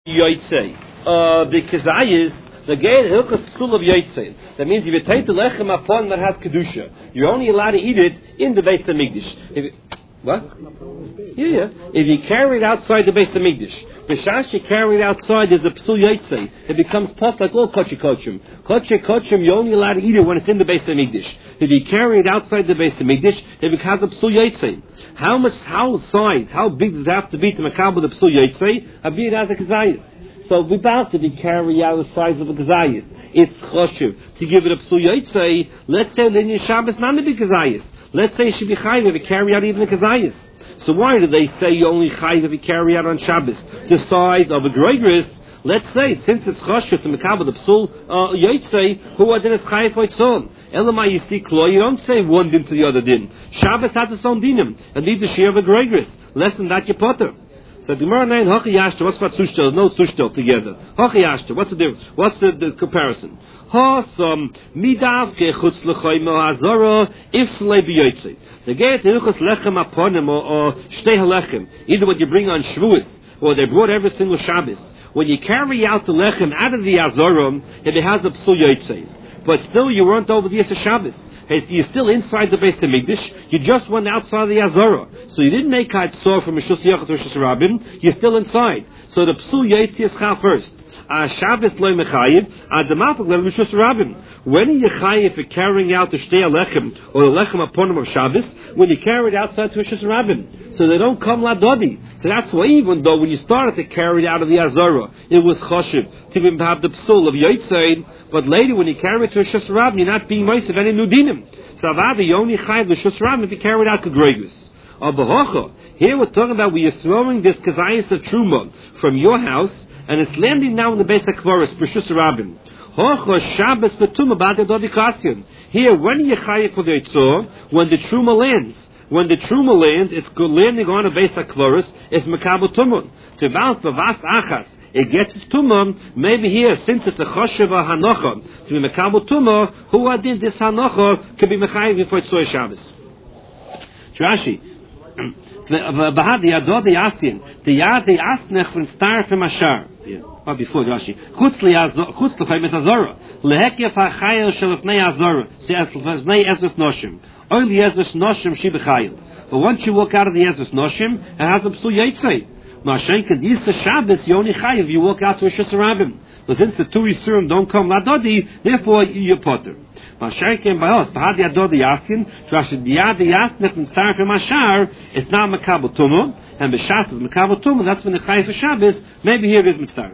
Yotzei. Because I is the gate hilchas psul of Yotzei. That means if you take the lechem upon that has kedusha, you're only allowed to eat it in the Beis Hamikdash. What? Yeah. If you carry it outside the Beis Hamikdash, b'shas you carry it outside, there's a psul Yotzei. It becomes pos like all kodesh kodesh. Kodesh kodesh, you're only allowed to eat it when it's in the Beis Hamikdash. If you carry it outside the Beis Hamikdash, it becomes a psul Yotzei. How big does it have to be to makabel the psul Yotzei? Abir as a kazayis. So without it, you carry out the size of a kazayis. It's choshev to give it a psul Yotzei. Let's say then your Shabbos not to be kazayis. Let's say it should be chayiv if you carry out even a kazayis. So why do they say you only chayiv if you carry out on Shabbos the size of a greigris? Let's say since it's choshev to makabel the psul Yotzei, who are then is chayiv for its own. Elamai you see klo, you don't say one din to the other din. Shabbos has its own dinim and needs a share of a greigris. Less than that you potter. So the Gemara 9, Hachi Yashta, what's about Sushtel? There's no Sushtel together. Hachi Yashta, what's the difference? What's the comparison? Midavke chutz l'choy mo'azora ifslei b'yotzei. The get hilchos lechem aponim or shtei halechem. Either what you bring on Shavuos or they brought every single Shabbos. When you carry out the lechem out of the azorim, it has a psul yotzei. But still you weren't over the Yisra Shabbos. You're still inside the Beis Hamikdash. You just went outside the Azara. So you didn't make Hatzor from Mishus Yachas to Mishus Rabim. You're still inside. So the Psul Yetzi is Chal first. Shabbos loy mechayiv, adamafik le Mishus Rabim. When are you chayiv for carrying out the Shtei Alechem or the Lechem Aponim of Shabbos? When you carry it outside to Mishus Rabim. So they don't come ladodi. So that's why even though when you started to carry it out of the Azara, it was choshev to have the Psul of Yetzi. But later, when you carry it to a Shus Rabim, you're not being moist of any nudinim. So avada, you only chayiv the Shus Rabim if you carry it out to Gregus. Here we're talking about where you're throwing this kazayis of truma from your house, and it's landing now in the Beis HaKvaros for Shus Rabim. Hocha Shabbos v'tumah b'ad dodi kasyan. Here, when you chayiv for the Yitzor, when the truma lands. When the truma lands, it's landing on a Beis HaKvaros, it's makabel tumah. So about v'vas achas. It gets its tumah, maybe here, since it's a choshev hanocha, to be mekabel tumah, who adin this hanocha could be mechayiv before Tzoy Shabbos. Rashi, Bahad yadod yasin, the yad the asnech from star from ashar. Oh, before Rashi, chutz l'chay metazora, lehekef ha'chayel shelifnei azora, se'esnei ezres noshim, only ezres noshim she b'chayel. But once you walk out of the ezres noshim, it has a psul yotzei. Mashenka, this is Shabbos, you only chayiv, you walk out to a Shus Rabim. But since the two Yisurim don't come ladodi, therefore you're potter. Mashenka by us, Bahad Yadodi Yasin, Trashi Diyad Yasnech and Star from Ashar, it's now Makabel Tumah, and B'Shas is Makabel Tumah, that's when the chayiv for Shabbos, maybe here is Mitzvah.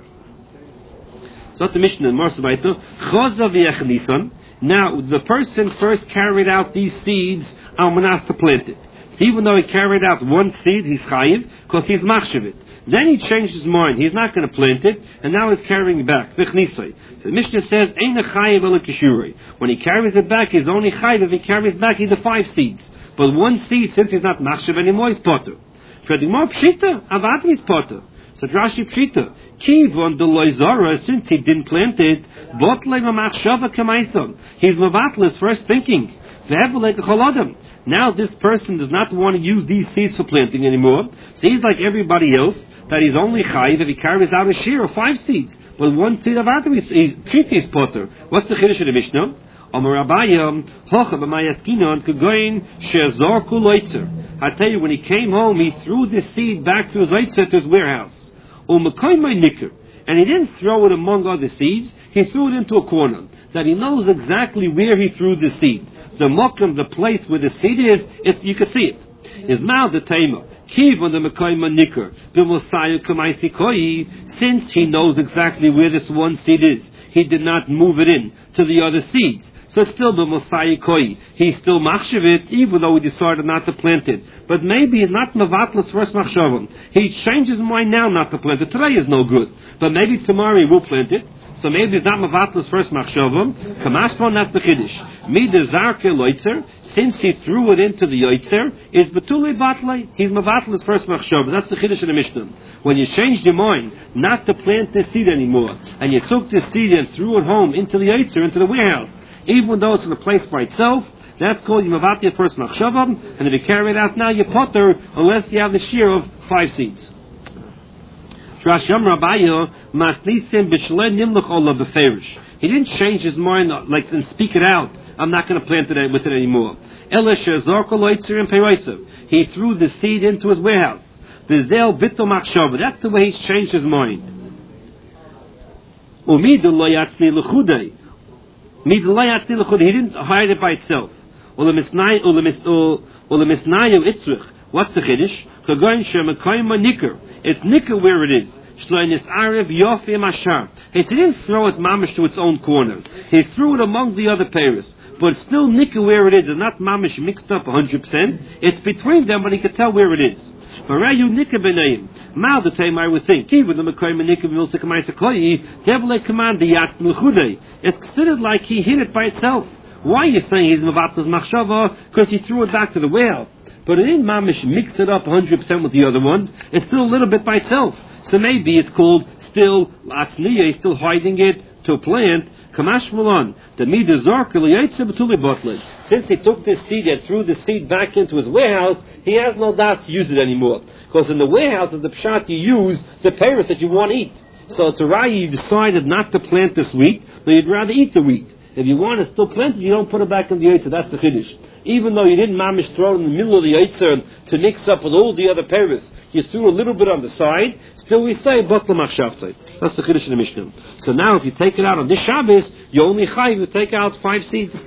So the Mishnah in Morsa Baito, Chozav Yechnisan, now the person first carried out these seeds, Almanas to plant it. So even though he carried out one seed, he's chayiv, because he's machshavit. Then he changed his mind. He's not going to plant it, and now he's carrying it back. V'chnisai. So the Mishnah says, Ein chayiv ala kishurei. When he carries it back, he's only chayiv if he carries back either 5 seeds. But one seed, since he's not machshav anymore, he's potter. For the more pshita, avadim is potter. So Rashi pshita. Kivon de loizara, since he didn't plant it, botlei mamachshava kamaison. He's mavatlis first thinking. Ve'evelei k'cholodem. Now this person does not want to use these seeds for planting anymore. So he's like everybody else, that he's only chayiv if he carries out a shear of 5 seeds. But one seed of Adam is treaty potter. What's the chiddush of the Mishnah? Amar Abayam, hocha b'mayaskinon k'goyin she'zorku loitzer. I tell you, when he came home, he threw the seed back to his loitzer, to his warehouse. U'mekoymay nikr. And he didn't throw it among other seeds. He threw it into a corner. That he knows exactly where he threw the seed. The mokum, the place where the seed is, you can see it. Is now the tema. Kiv on the Mekayma Nikr. Since he knows exactly where this one seed is, he did not move it in to the other seeds. So it's still the Mosai Koi. He's still machshavit, even though he decided not to plant it. But maybe it's not mavatlas first machshavim. He changed his mind now not to plant it. Today is no good. But maybe tomorrow he will plant it. So maybe it's not mavatlas first machshavim. Kamashpon, that's the chiddush. Mida zarke loitzer, since he threw it into the yoitzer, is betuli batlei. He's mavatlas first machshavim. That's the chiddush in the Mishnah. When you changed your mind not to plant this seed anymore, and you took this seed and threw it home into the yoitzer, into the warehouse, even though it's in a place by itself, that's called Yimavati first machshavam, and if you carry it out now, you potter, unless you have the shear of 5 seeds. Rashi Amar Abaye Masnisim B'Shlei Nimlach Ola B'Ferish. He didn't change his mind like and speak it out. I'm not going to plant it with it anymore. Elisha Zorko Loitzer and Peroisav. He threw the seed into his warehouse. V'Zel Vito Machshava. That's the way he's changed his mind. Umidu Lo Yatzli L'Chudei. He didn't hide it by itself. What's the chiddush? It's nicker where it is. He didn't throw it mamish to its own corner. He threw it among the other pairs. But it's still nicker where it is. It's not mamish mixed up 100%. It's between them, but he could tell where it is. Varayu nika b'neim. Mal the time I would think. Even the Mekoyim nika b'milsikamayis akoyi. Devle command the yat l'chudei. It's considered like he hid it by itself. Why are you saying he's mevatlas machshava? Because he threw it back to the warehouse. But it didn't mamish mix it up 100% with the other ones. It's still a little bit by itself. So maybe it's called still atzniya. He's still hiding it to a plant. Kamash Malon, the Midah Zarka Liyaitze B'Tuli Botlet. Since he took this seed and threw the seed back into his warehouse, he has no doubt to use it anymore. Because in the warehouse of the pshat you use the peiros that you want to eat. So it's a raya you decided not to plant this wheat, but you'd rather eat the wheat. If you want to still plant it, you don't put it back in the yaitzer. That's the chiddush. Even though you didn't mamish throw it in the middle of the yaitzer to mix up with all the other peiros, you threw a little bit on the side. Still, we say botla machshavtzeit. That's the chiddush in the Mishnah. So now, if you take it out on this Shabbos, you only chayiv to take out 5 seeds.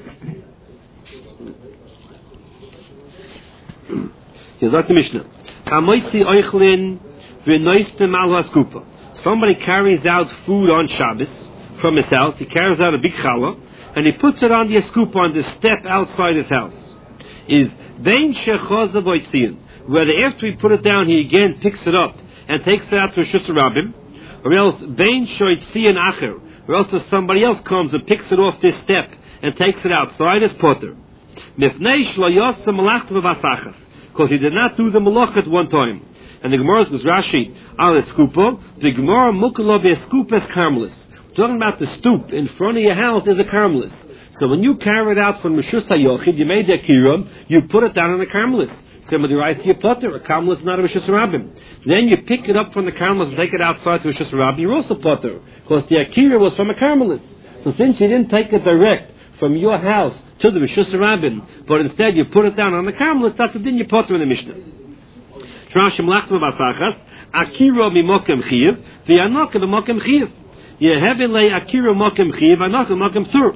Here's like the Mishnah. Hamoitzi oichlin v'noistem al haskupa. Somebody carries out food on Shabbos from his house. He carries out a big challah, and he puts it on the skupa on the step outside his house. Is bein shechozav oitzion, whether after he put it down, he again picks it up and takes it out to a Shus Rabbim, or else bein shoitzion acher, or else if somebody else comes and picks it off this step and takes it outside as potter. Mifnei shlo yosem malachta v'vasachas, because he did not do the malach at one time. And the Gemara says Rashi al eskupa, the Gemara mukalo be'eskupa es karmelis. Talking about the stoop in front of your house is a karmelis. So when you carry it out from Rishus HaYochid, you made the akira, you put it down on a karmelis. Somebody writes your potter, a karmelis is not a Rishus Rabbim. Then you pick it up from the karmelis and take it outside to a Rishus Rabbim, you're also potter, because the akira was from a karmelis. So since you didn't take it direct from your house to the Rishus Rabbim, but instead you put it down on the karmelis, that's the din you potter in the Mishnah. Trashim lachma basachas, akira mimokem chiv, v'yanok mimokem chiv. Yehevele akira mokem chiv, v'yanok mokem tur.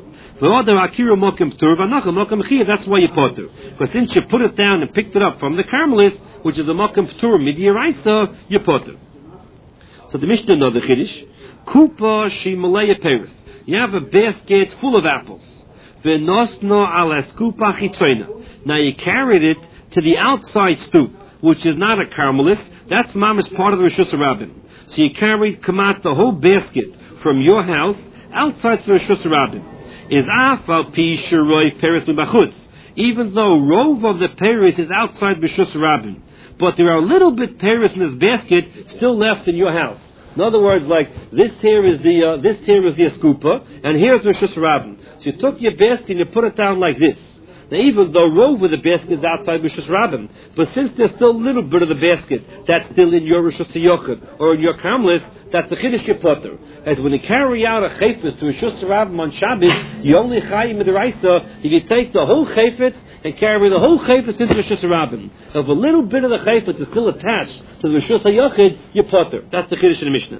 That's why you potter. Because since you put it down and picked it up from the Carmelis, which is a mokem tur midiraisa, you potter. So the Mishnah know the chiddush. Kupa shimalaya peris. You have a basket full of apples. V'nosno ala skupa chitzoina. Now you carried it to the outside stoop, which is not a Carmelis. That's mama's part of the Rishus Rabbim. So you carried kamat the whole basket from your house outside to the Rishus Rabbim. Is afal pi shiroi peris mibachutz, even though rove of the peris is outside B'Shus Rabbim, but there are a little bit peris in this basket still left in your house. In other words, like this here is the skupa, and here's B'Shus Rabbim. So you took your basket and you put it down like this. Now, even though rove of the basket is outside Rishus Rabbim, but since there's still a little bit of the basket that's still in your Rishus Yochid or in your Kamlis, that's the Chiddush Potter. As when you carry out a chayfetz to Rishus Rabbim on Shabbos, you only chayim midiraisa if you take the whole chayfetz and carry the whole chayfetz into Rishus Rabbim. If a little bit of the chayfetz is still attached to the Rishus Yochid, you Potter. That's the Chiddush in the Mishnah.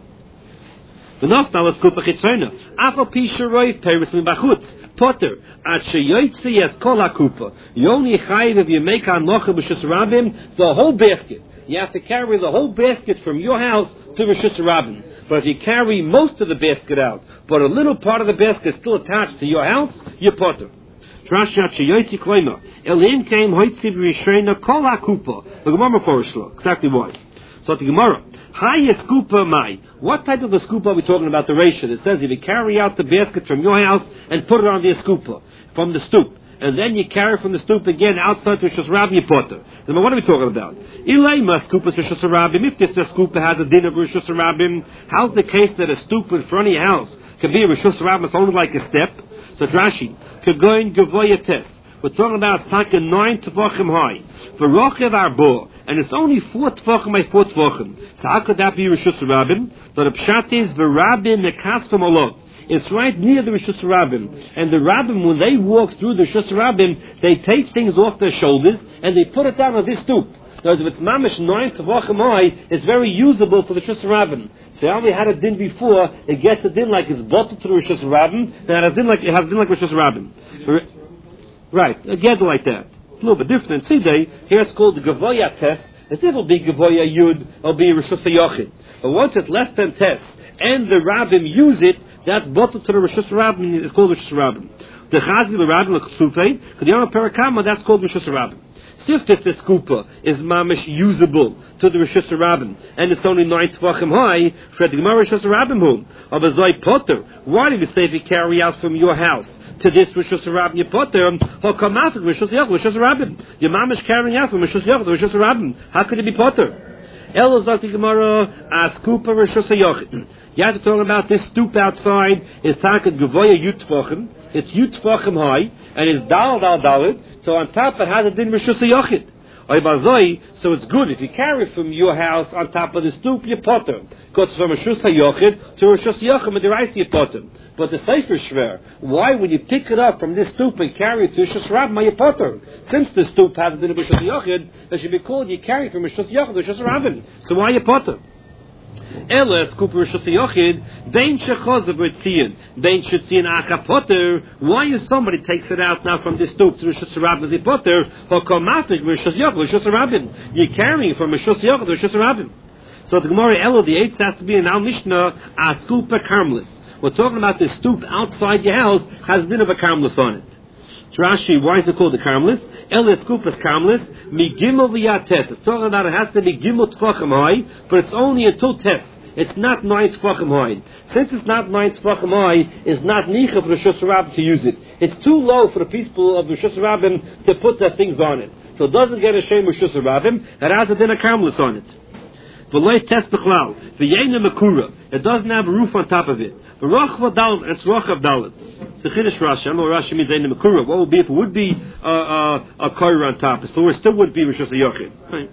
The Nostal is Kupa Chitzona. Afal Pisha Roiv Peris Mibachutz. Potter, at sheyoytzi yes kol hakupa. You only chayiv if you make hanocha b'Rishus Rabbim the whole basket. You have to carry the whole basket from your house to Rishus Rabbim. But if you carry most of the basket out, but a little part of the basket is still attached to your house, you're potter. Trashat sheyoytzi kloima. Elim came hoytzi b'Rishreina kol hakupa. The Gemara Forishlo. Exactly why. So the Gemara. Hi skupa mai. What type of a skupa are we talking about? The ratio that says if you carry out the basket from your house and put it on the skupa from the stoop, and then you carry from the stoop again outside to Rishus Rabbim, you potter. Then what are we talking about? Ilayma skupa Rishus Rabbim. If this skupa has a din of Rishus Rabbim, how's the case that a stoop in front of your house can be a Rishus Rabbim? It's only like a step. So Rashi, kagoin gavoya test. We're talking about it's like a 9 tefachim high. For Rochev Arbo, and it's only 4 tefachim by 4 tefachim. So how could that be Rishus Rabbim? So the pshat is V'Rabbim Nekasfim Olot. It's right near the Rishus Rabbim. And the Rabbim, when they walk through the Rishus Rabbim, they take things off their shoulders and they put it down on this stoop. Because if it's mamish 9 tefachim high, it's very usable for the Rishus Rabbim. So I only had a din before, it gets a din like it's bottled to the Rishus Rabbim, and it has a din like Rishus Rabbim. Right, a get like that. It's a little bit different. See, here it's called the Gavoya test. It'll be Gavoya Yud, it'll be Rishus Yochid. But once it's less than test, and the Rabbim use it, that's bottled to the Rishus Rabbim, it's called Rishus Rabbim. The Chazi, the Rabbim, the Ksufei, the Yom Perakama, that's called Rishus Rabbim. If the skupa is mamish usable to the Rishus Rabbim, and it's only 9 tefachim high, for the Gemara Rishus Rabbim home of a Zoi Potter, why do you say if you carry out from your house to this Rishus Rabbim you Potter, or come out of Rishus Rabbim? Your mamish carrying out from Rishus Rabbim. How could it be Potter? Elo zok the Gemara as skupa Rishus Yochid. You have to talk about this stoop outside. It's taket Gavoya Yutfachim. It's Yutfachim high, and it's Daled. So on top it has a din Rishus Yochid. So it's good if you carry from your house on top of the stoop, you potter. Because from Rishus Yochid to Rishus Yochid, and the right you potter. But the Sefer Shver, why when you pick it up from this stoop and carry it to Rishus Rabbim, you potter? Since the stoop has a din Rishus Yochid, it should be called you carry from Rishus Yochid to Rishus Rabbim. So why you potter? Eles kuper Rishus Yochid, bein shechozav v'tziyin, bein shetziyin aka potter. Why is somebody takes it out now from this stoop to Rishus Rabbim as a potter? Hokamafik Rishus Yochid, Rishus Rabbim. You're carrying from Rishus Yochid to Rishus Rabbim. So the Gemara Elo, the 8th has to be in Al Mishnah a skupa karmelis. We're talking about the stoop outside your house has a din of a karmelis on it. Rashi, why is it called the karmelis? Eles skupas karmelis, mi gimel v'yat test. It's talking about it has to be gimel tefachim high, but it's only until test. It's not 9 tefachim high. Since it's not 9 tefachim high, it's not nicha for the Rishus Rabbim to use it. It's too low for the people of the Rishus Rabbim to put their things on it. So it doesn't get a shame of Rishus Rabbim. It has a din of karmelis on it. It doesn't have a roof on top of it. It's Rochav Dalet. It's a Chiddush Rashi. I don't know what Rashi means. What would be if it would be a koyer on top? It still would be Rishus Yochid.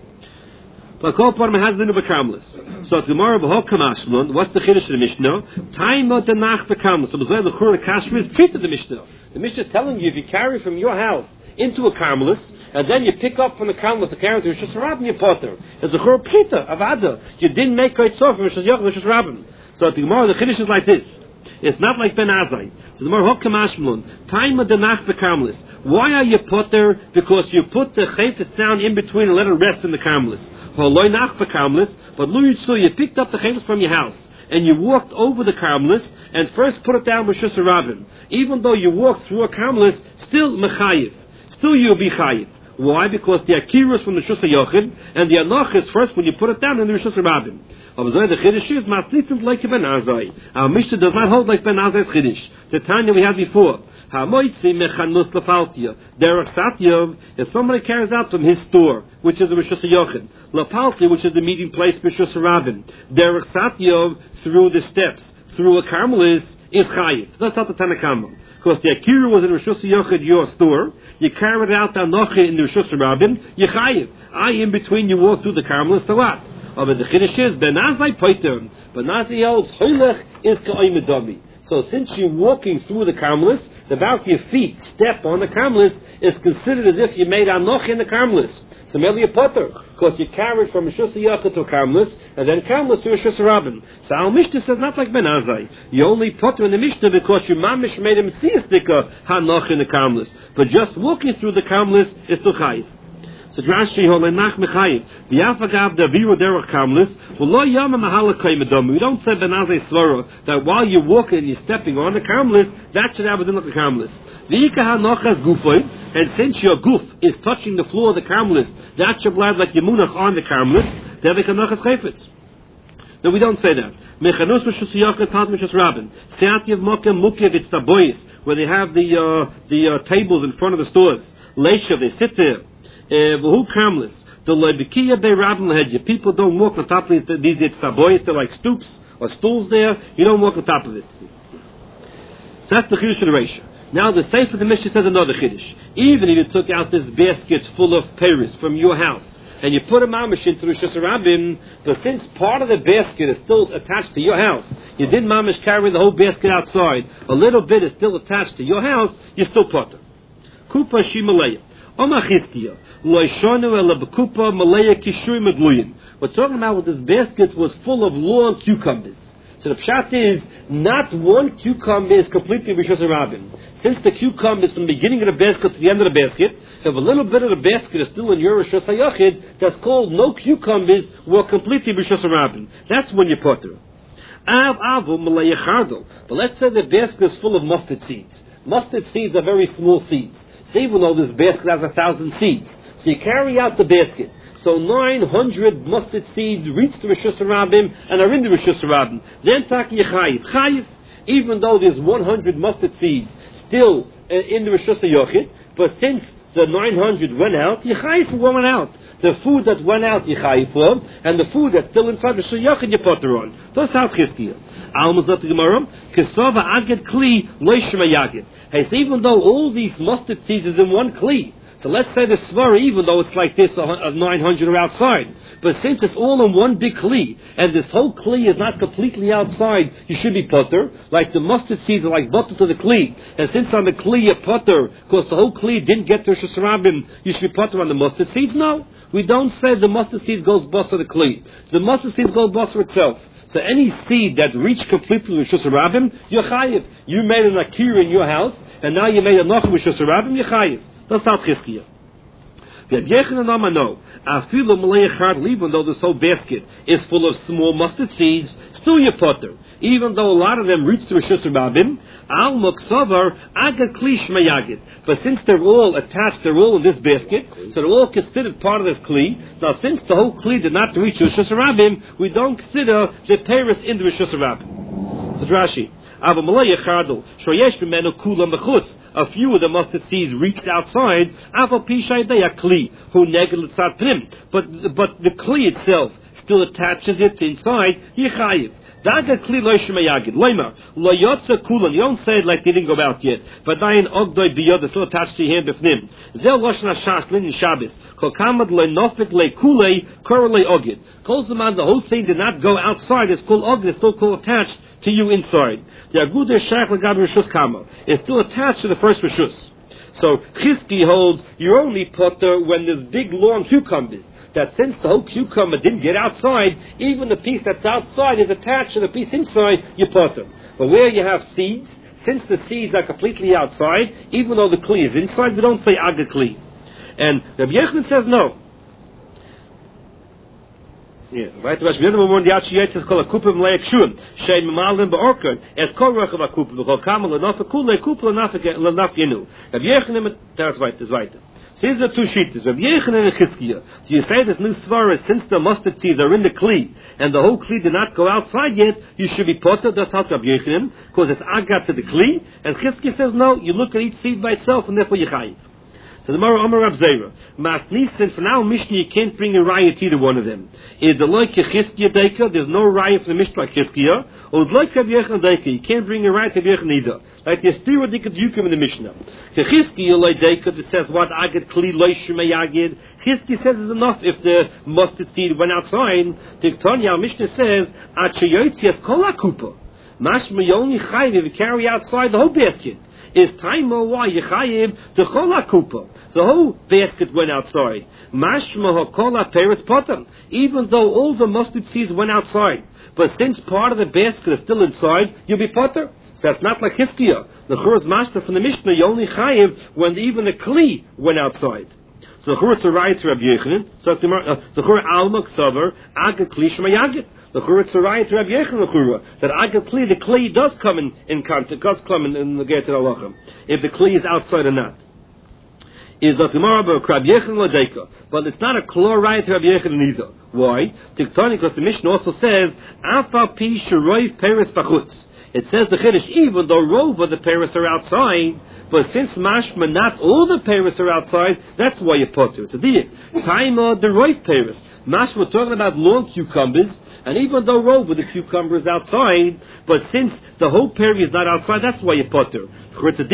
But kol part has the nuba karmelis. So at Gemara b'hok kamashmon, what's the chiddush of the Mishnah? Time of the nach bekarmelis. So b'zay the chur kashmir is treated the Mishnah. The Mishnah is telling you if you carry from your house into a karmelis, and then you pick up from the karmelis the carry to Rishus Rabbim, you potter. It's a chur pita avada. You didn't make it so from Rishus Yochid Rishus Rabbim. So at the Gemara the chiddush is like this. It's not like Ben Azai. So the Gemara hok kamashmon. Time of the nach bekarmelis. Why are you potter? Because you put the chayfetz down in between and let it rest in the karmelis. But you picked up the chayfetz from your house and you walked over the karmelis and first put it down with Rishus Rabbim. Even though you walked through a karmelis, still mechayiv. Still you'll be chayiv. Why? Because the akira is from the Rishus Yochid and the anach is first when you put it down in the Rishus Rabbim. The chiddush is masnitzim like Ben Azai. Our Mishnah does not hold like Ben Azai's chiddush. The Tanya we had before. Hamoitzi mechanus lefaltia. Derech Satyov, if somebody carries out from his store, which is a Rishus Yochid, Lapalti, which is the meeting place for Rishus Rabbim, Derech Satyov, through the steps, through a karmelis, is chayiv. That's not the Tanakama. Because the akira was in Rishus Yochid, your store, you carried out the anochi in the Rishus Rabbim, you chayiv. In between you walk through the karmelis, so what? But the chiddush is Ben Azai poiter. Ben Azai else hoylech is ka'oimedami. So since you're walking through the karmelis, the back of your feet step on the karmelis is considered as if you made anoch in the karmelis. So maybe a potter, because you carried from Rishus Yochid to karmelis, and then karmelis to Rishus Rabbim. So our Mishnah says not like Ben Azai. You only potter in the Mishnah because your mamish made a mitzvah hanoch in the karmelis. But just walking through the karmelis is to chayiv. So Rashi holei nach mechayiv. V'yafagav daviru derech karmelis. V'lo yama mahala kaimedamu. We don't say Ben Azai svara that while you're walking and you're stepping on the karmelis, that should have a din of the karmelis. V'yika hanochas gufoy. And since your goof is touching the floor of the karmelis, that should lie like yemunach on the karmelis. Then we can hanochas chayfetz. No, we don't say that. Mechanus Rishus Yochid part of Rishus Rabbim. Seatiev mokem mukev. It's the boys where they have the tables in front of the stores. Leishav, they sit there. Who karmelis? The lebikiya be Rabbim lehedya. People don't walk on top of these boys. They're like stoops or stools there. You don't walk on top of it. So that's the chiddush of the Reisha. Now the Sefer the Mishnah says another chiddush. Even if you took out this basket full of peiros from your house and you put a mamish into Rosh Hashanah, but since part of the basket is still attached to your house, you didn't mamish carry the whole basket outside, a little bit is still attached to your house, you're still potter. Kupa Shimalaya. Oma Chizkiya. Loishonu ela b'kupa malaya kishui medluyin. We're talking about what this basket was full of long cucumbers. So the pshat is, not one cucumber is completely Rishos Rabin. Since the cucumber is from the beginning of the basket to the end of the basket, if a little bit of the basket is still in your Rishos HaYachid, that's called no cucumbers were completely Rishos Rabin. That's when you potter. But let's say the basket is full of mustard seeds. Mustard seeds are very small seeds. So even though this basket has 1,000 seeds, so you carry out the basket. So 900 mustard seeds reach the Rishus Harabim and are in the Rishus Harabim. Then Taki Chayiv. Even though there's 100 mustard seeds still in the Rishus HaYachid, but since the 900 went out, Yechayiv for what went out. The food that went out, Yechayiv for, and the food that's still inside the Rishus HaYachid, you potter on. That's how Chizkiya. Almazat Gemara, Kesava Aged Kli Loishma Yagid. Hey, so even though all these mustard seeds is in one Kli, so let's say the svara, even though it's like this, 900 are outside. But since it's all in one big kli, and this whole kli is not completely outside, you should be potter. Like the mustard seeds are like butter to the kli. And since on the kli you potter, because the whole kli didn't get to Rosh Hashanah, you should be potter on the mustard seeds? No. We don't say the mustard seeds goes bust to the kli. The mustard seeds go bust for itself. So any seed that reached completely Rosh Hashanah, you're chayiv. You made an akira in your house, and now you made a nachum with Rosh Hashanah, you're chayiv. That's not Chizkiya. Even though this whole basket is full of small mustard seeds, still you potter. Even though a lot of them reach the Rishus Rabim, al muksavar agad kli shmayagid. But since they're all attached, they're all in this basket, so they're all considered part of this kli. Now, since the whole kli did not reach the Rishus Rabim, we don't consider the peiros in the Rishus Rabim. So Rashi. A few of the mustard seeds reached outside. But the kli itself still attaches it inside. Yichayiv. You don't say it like they didn't go out yet. But it's still attached to your hand b'fnim. The whole thing did not go outside. It's called ogd. It's still called attached to you inside. It's still attached to the first rishus. So Chizki holds you're only potter when there's big long cucumbers. That since the whole cucumber didn't get outside, even the piece that's outside is attached to the piece inside, you potter. But where you have seeds, since the seeds are completely outside, even though the kli is inside, we don't say agad kli. And Rabbi Yochanan says no. Yeah, right. The Rashi one the Yachi is called a kupim le'akshuim shein mamalin be'orkan as kol rechav a kupim v'chol kamal l'nafik kulei kupim l'nafik yenu. Rabbi Yochanan, that's right. That's right. So here's the two sheets. Rabbi Yochanan and Chizkiya. Do you say this new svara, since the mustard seeds are in the kli and the whole kli did not go outside yet, you should be potter? That's how Rabbi Yochanan, because it's agat to the kli. And Chizkiya says no. You look at each seed by itself, and therefore you chayiv. So the Mara Amar Rav Zera, Masnis, since for now Mishnah you can't bring a raya to either one of them. Is the like Chizkiya Deika? There's no raya for the Mishnah like Chizkiya. Or the like Rabbi Yochanan Deika? You can't bring a raya to Rabbi Yochanan either. Like the Estira Dika Dukim in the Mishnah. The Chizkiya like Deika that says what Agad Kli Loishma Yagid. Chizkiya says is enough if the mustard seed went outside. The Tanya Mishnah says Achayotzias Kol HaKupa. Mashma you only chayiv if you carry outside the whole basket. Is time why Yechayiv to Chol HaKupa. The whole basket went outside. Mashma HaKol HaPeiros Potam. Even though all the mustard seeds went outside. But since part of the basket is still inside, you'll be potter. So that's not like Chizkiya. The Chur's Mashma from the Mishnah, you only Chayiv when even the Kli went outside. So the Chur is a right to Rabbi Yochanan. So the Chur Alma Ksavar, Agad Kli Shema Yagid. The Chur is a right to Rabbi Yochanan, that Agad Kli, the Kli does come in contact, does come in the Get Halachim, if the Kli is outside or not. Is that Gemara about Rabbi Yochanan Ladeka, but it's not a klor right to Rabbi Yochanan either. Why? Tiktani, because the Mishnah also says, Afa Pi Sheroiv Peres Bachutz. It says the Chiddush, even though Rova the Peres are outside, but since Mashma not all the Peres are outside, that's why you put it. It's a deal. Taima the Roiv Peres. Mashma we're talking about long cucumbers, and even though Rova the cucumber is outside, but since the whole Peres is not outside, that's why you put it. It's a deal.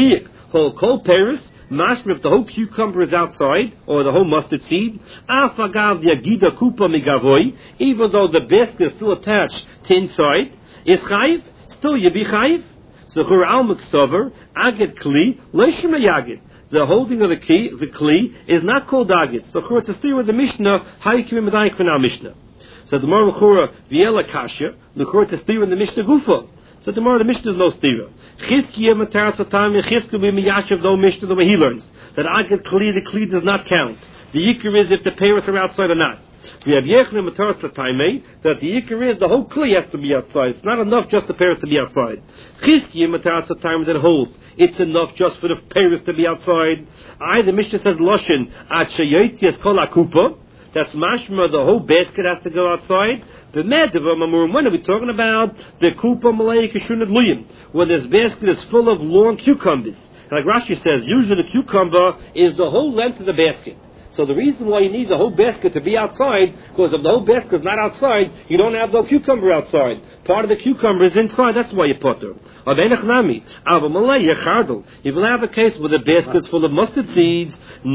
Whole kol peris, mashma if the whole cucumber is outside, or the whole mustard seed, afagav yagida kupa migavoy, even though the basket is still attached to inside, is chayiv, still you be chayiv. So chur al meksover, agid kli, leishma yagid. The holding of the kli, is not called agid. So chur it's a steer with the Mishnah, hayikim medayik v'nal Mishnah. So the more l'chura v'yela kasha, l'chura it's a steer in the Mishnah gufa. So the more the Mishnah is no stira. Chizkiya mataras atam Chizkiya b'miyashav no Mishnah the way he learns that agid kli the kli does not count. The yikr is if the parents are outside or not. We have yechne mataras atam that the yikr is the whole kli has to be outside. It's not enough just the parents to be outside. Chizkiya mataras atam that holds it's enough just for the parents to be outside. The Mishnah says loshin at sheyotzias kol akupa. That's mashma the whole basket has to go outside. When are we talking about the kupa malay kishunad luyim, where this basket is full of long cucumbers? Like Rashi says, usually the cucumber is the whole length of the basket. So the reason why you need the whole basket to be outside, because if the whole basket is not outside, you don't have the cucumber outside. Part of the cucumber is inside, that's why you put her. If you will have a case where the basket is full of mustard seeds,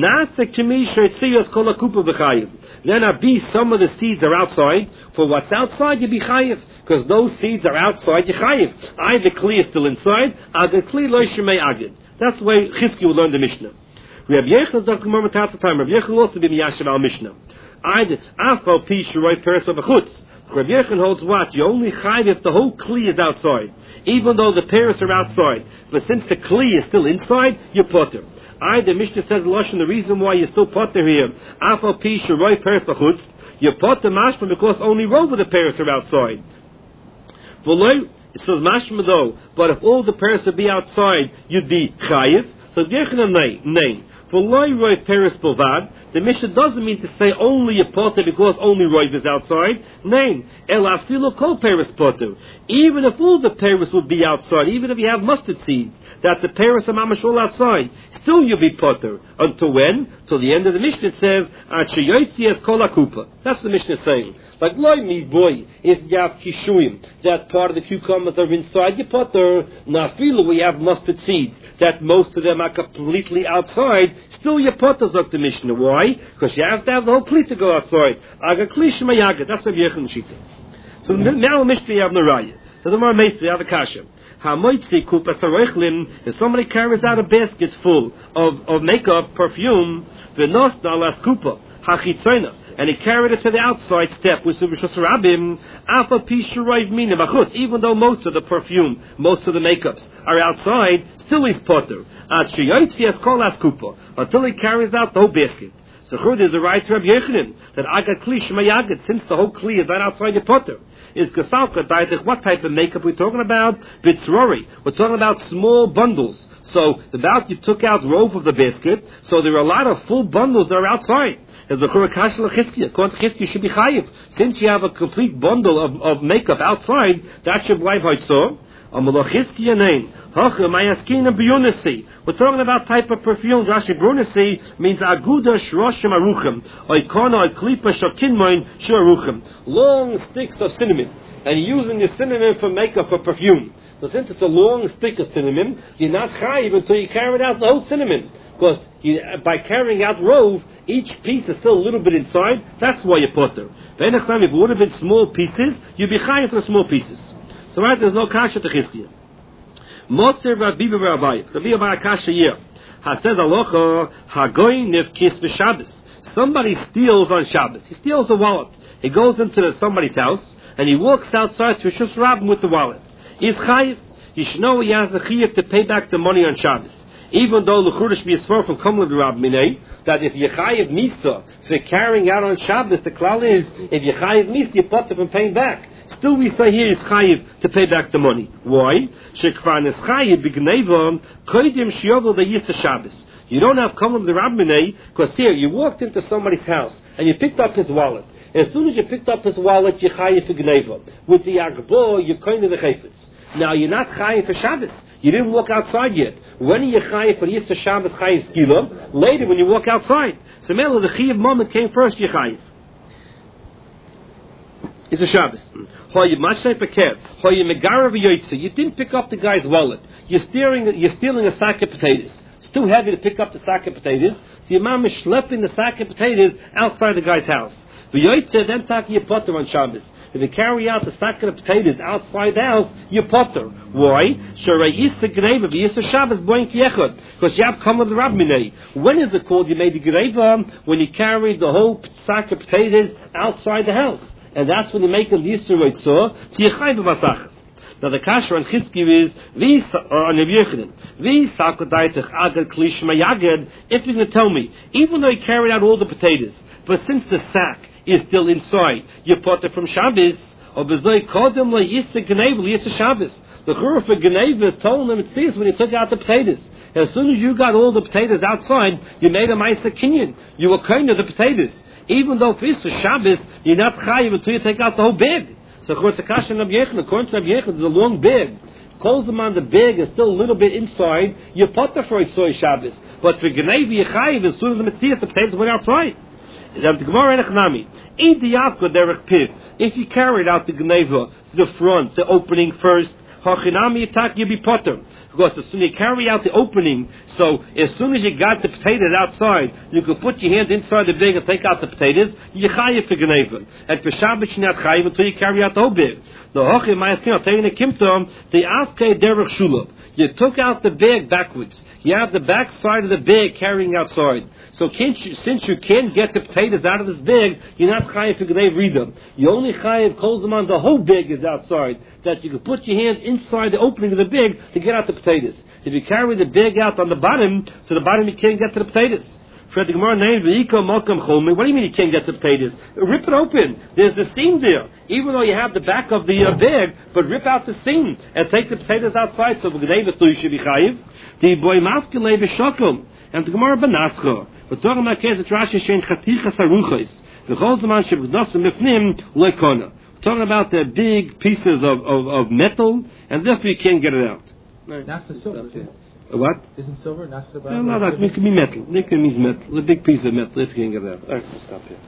then some of the seeds are outside. For what's outside, you be chayiv, because those seeds are outside, you chayiv. The kli is still inside, the kli lo shemei agid. That's the way Chizkiya will learn the Mishnah. Rabbi Yechon sagt gemar mit Tatz time. Rabbi Yechon also be miyashav al Mishnah. Afal pi shiroi peres b'chutz. Rabbi Yechon holds what? You only chayiv if the whole kli is outside, even though the peres are outside. But since the kli is still inside, you potter. The Mishnah says Lashon, the reason why you still potter here, Afal pi shiroi peres b'chutz, you potter mashma because only row of the peres are outside. V'loi, it says mashma though, but if all the peres would be outside, you'd be chayiv. So Yechon nay. For loy roy peres bovad, the Mishnah doesn't mean to say only a potter because only roy is outside. Nay, el afilo kol peres potter. Even if all the peres would be outside, even if you have mustard seeds, that the peres are mamash all outside, still you'll be potter. Until when? Till the end of the Mishnah it says, at sheyotzias kol akupa. That's the Mishnah saying. Like loy mi boy, if you have kishuim, that part of the cucumbers are inside your potter. Nafilo we have mustard seeds, that most of them are completely outside. Still your potters up the Mishnah. Why? Because you have to have the whole kli to go outside. Aga kli shema yagad. That's what Yechon Shita. So now Mishnah you have Naraya. So the more Meisri you have a kasha. If somebody carries out a basket full of makeup, perfume, v'nosna alas kupa, hachitzoina, and he carried it to the outside step with Subishos Rabim, Afa Pisharayv Mina Bachutz, even though most of the perfume, most of the makeups are outside, still he's potter. Until he carries out the whole basket. So there's a right to Rabbi Yechanan that Agad Kli Shema Yagad, since the whole Kli is not outside your potter. Is Gasalka Daitich, what type of makeup we're talking about? Bitzrori. We're talking about small bundles. So about you took out rove of the basket, so there are a lot of full bundles that are outside. As the Kurakash Lachizkiya, according to Chizkiya, should be chayiv. Since you have a complete bundle of makeup outside, that should be so. We're talking about type of perfume. Rashi Brunasi means aguda shroshim aruchim, oikona klipa shakinmoin sharuchim, long sticks of cinnamon, and using the cinnamon for makeup for perfume. So since it's a long stick of cinnamon, you're not chayiv until you carry out the whole cinnamon, because by carrying out rove, each piece is still a little bit inside. That's why you put them. If it would have been small pieces, you'd be chayiv for the small pieces. So right, there's no kasha to Chizkiya. Moser Rabbi Rabbi Bar Kasha here. Ha says alocha hagoy nivkis b'Shabbos. Somebody steals on Shabbos. He steals a wallet. He goes into somebody's house and he walks outside to Rishus Rabbim with the wallet. He's chayiv. You should know he has the chayiv to pay back the money on Shabbos. Even though l'chudash b'yisfor from Kamla Rabbi that if you chayiv misa for carrying out on Shabbos, the klal is if you chayiv misa, you put it from paying back. Still we say here is chayiv to pay back the money. Why? Shekvan is chayiv b'gneva koidim shiyovel v'yisa Shabbos. You don't have Kamla Rabbi because here you walked into somebody's house and you picked up his wallet. And as soon as you picked up his wallet, you chayiv b'gneva. With the agbo, you kind of the chayfetz. Now you're not chayiv for Shabbos. You didn't walk outside yet. When are you chayiv for Yisa Shabbos chayiv skila? Later when you walk outside. So Mela, the chayiv moment came first, you chayiv. It's a Shabbos. You didn't pick up the guy's wallet. You're stealing a sack of potatoes. It's too heavy to pick up the sack of potatoes, so your mom is schlepping the sack of potatoes outside the guy's house. Then you potter on Shabbos. If you carry out the sack of potatoes outside the house, you potter. Why? Because you have come with the Rabbinay. When is it called you made the Gereva? When you carry the whole sack of potatoes outside the house. And that's when you make a Yisur Reitzor, so you chayv b'masachas. Now the kasher on Chizkiv is, on Rabbi Yochanan, if you're going to tell me, even though you carried out all the potatoes, but since the sack is still inside, you put it from Shabbos, or b'zoi kodem la'yisa g'neiv l'yisa Shabbos. The churuf for g'neiv is told them it says when he took out the potatoes. As soon as you got all the potatoes outside, you made a ma'aser kinyan. You were kind of the potatoes. Even though if it's for Shabbos, you're not chayiv until you take out the whole bag. So according to Rabbi Yochanan, there's a long bag. Calls them on the bag is still a little bit inside. You put the for a soy Shabbos. But for Gneiv Yechayiv, as soon as the Metzias, the potatoes went outside. The Gemara Enechnami. If you carried out the Gneiva, the front, the opening first, you be potter. Because as soon as you carry out the opening, so as soon as you got the potatoes outside, you could put your hand inside the bag and take out the potatoes, you chayiv for Gneiva. And for Shabbos, you're not chayiv until you carry out the whole bag. The hochim ma'askin, I'll tell you in the kimtom, the afkei derech shulab. You took out the bag backwards. You have the back side of the bag carrying outside. So since you can't get the potatoes out of this bag, you're not chayiv for Gneiv Rida. You only chayiv calls them on the whole bag is outside. That you can put your hand inside the opening of the bag to get out the potatoes. If you carry the bag out on the bottom, so the bottom you can't get to the potatoes. What do you mean you can't get the potatoes? Rip it open. There's the seam there. Even though you have the back of the bag, but rip out the seam and take the potatoes outside. So you should be chayiv. The boy mafkele b'shokum and the Gemara benascha. We're talking about cases Rashi shein chatichas aruchos. The whole zaman sheb'gnosem mifnim loikona. We're talking about the big pieces of metal, and therefore you can't get it out. That's the silver. What? Isn't silver? That's the brown. No, that can be metal. Nickel means metal. A big piece of metal. If you can get it out. All right, we'll stop here.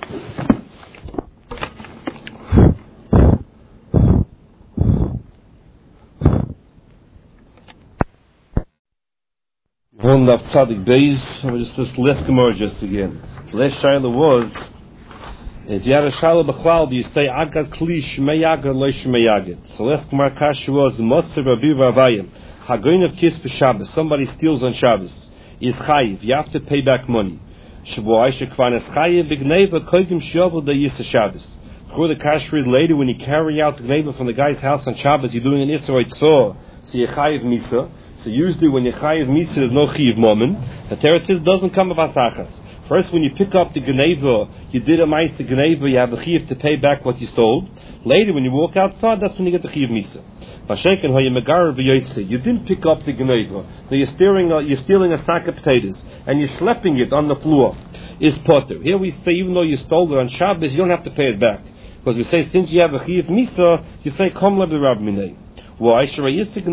One of Tzadik Beis. Just less Gemara just again. The last Shaila was is you had a Shaila B'chlal. Do you say Agad Kli Shmei Agad Lo Shmei Agad? So last Gemara Kasha was Moser Rabbi Vavayim. Hagoyin of Kis B'Shabbos. Somebody steals on Shabbos. Is chayiv. You have to pay back money. Shavuai Shekvan is chayiv b'gneiva koydim shiyavu da'yisa Shabbos. Before the kasher is later when you carry out the gneiva from the guy's house on Shabbos, you're doing an Isra Yitzor, so you chayiv misa. So usually when you chayiv misa, there's no chayiv moment. The Torah says doesn't come of asachas. First, when you pick up the gneiva, you did a ma'aser gneiva, you have a chayiv to pay back what you stole. Later, when you walk outside, that's when you get the chayiv misa. You didn't pick up the gneiva. So you're stealing a sack of potatoes and you're schlepping it on the floor. Is potter. Here we say even though you stole it on Shabbos, you don't have to pay it back. Because we say since you have a chayiv misa, you say kom le b'rab minei. Why? They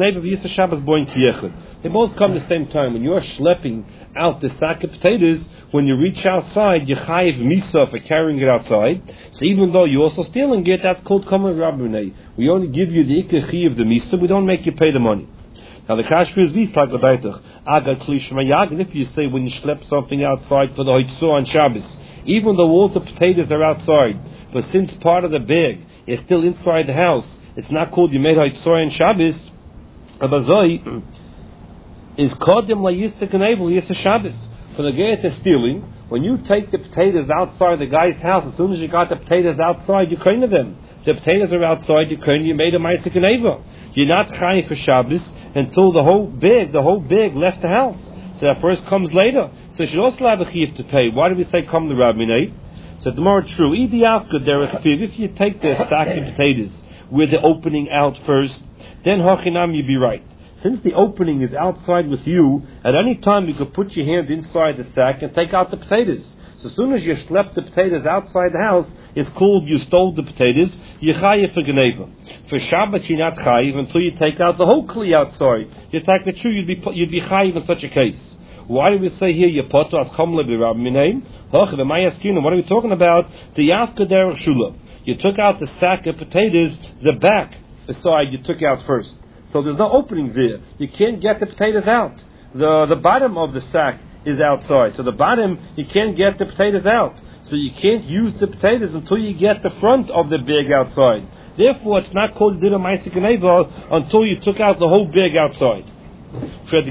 both come at the same time. When you're schlepping out the sack of potatoes, when you reach outside, you chayiv misa for carrying it outside. So even though you're also stealing it, that's called common rabbinay. We only give you the ikar chayiv the misa. We don't make you pay the money. Now the kasher is this like the baitach. Agad kli shmayag. If you say when you schlep something outside for the hoitzor on Shabbos, even though all the potatoes are outside, but since part of the bag is still inside the house, it's not called you made hoitzor on Shabbos. Abazoi is kodem la yisek enable yisek Shabbos. For the guy that's stealing, when you take the potatoes outside the guy's house, as soon as you got the potatoes outside, you kind of them. The potatoes are outside, you made a ma'aser gneiva. You're not chayiv for Shabbos until the whole bag left the house. So that first comes later. So you should also have a chayiv to pay. Why do we say come the rabbinay? So the more true. If you take the sack of potatoes with the opening out first, then hachinam you be right. Since the opening is outside with you, at any time you could put your hand inside the sack and take out the potatoes. So as soon as you schlepp the potatoes outside the house, it's called you stole the potatoes, you chayiv for gneiva. For Shabbat you're not chayiv until you take out the whole kli outside. You take the true, you'd be chayiv in such a case. Why do we say here you potter as kom le b'rab minay? What are we talking about? The yafka derech shula. you took out the sack of potatoes, the back side you took out first. So there's no opening there. You can't get the potatoes out. The bottom of the sack is outside. So the bottom, you can't get the potatoes out. So you can't use the potatoes until you get the front of the bag outside. Therefore, it's not called Dira Ma'aseh Geneva until you took out the whole bag outside. What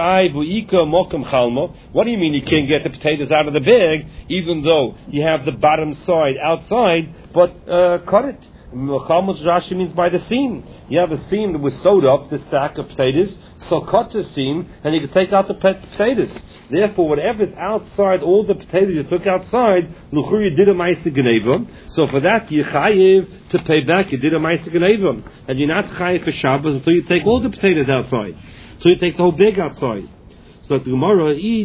do you mean you can't get the potatoes out of the bag, even though you have the bottom side outside, but cut it? Rashi means by the seam. You have a seam that was sewed up, the sack of potatoes, so cut the seam, and you can take out the potatoes. Therefore, whatever is outside, all the potatoes you took outside, l'chur you did a ma'aseh geneva. So for that, you chayiv to pay back, you did a ma'aseh geneva. And you're not chayiv for Shabbos until you take all the potatoes outside. So you take the whole bag outside. So the Gemara,